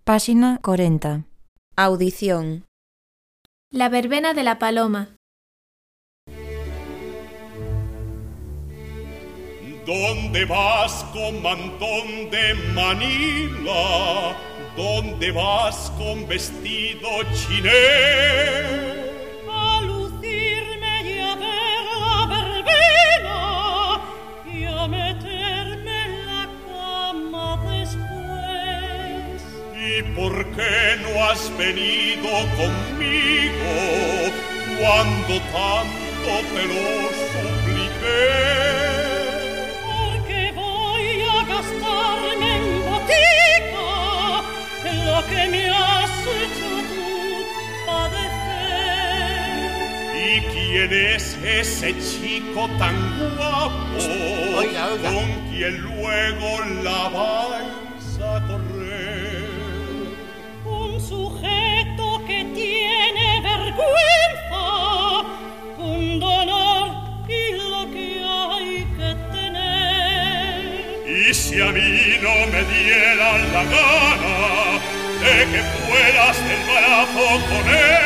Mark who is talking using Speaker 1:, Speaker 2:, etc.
Speaker 1: Páxina 40.
Speaker 2: Audición.
Speaker 3: La verbena de la paloma.
Speaker 4: ¿Dónde vas con mantón de Manila? ¿Dónde vas con vestido chiné?
Speaker 5: A lucirme y a ver la verbena y a meterme en la cama después.
Speaker 4: ¿Y por qué no has venido conmigo cuando tanto te lo supliqué?
Speaker 5: Gastarme en botica lo que me has hecho tú padecer.
Speaker 4: ¿Y quién es ese chico tan guapo?
Speaker 6: Oiga.
Speaker 4: Con quien luego la vais a correr?
Speaker 5: Un sujeto que tiene vergüenza, pundonor y lo que hay que tener.
Speaker 4: Y si a mí no me dieran la gana de que fueras del brazo con él,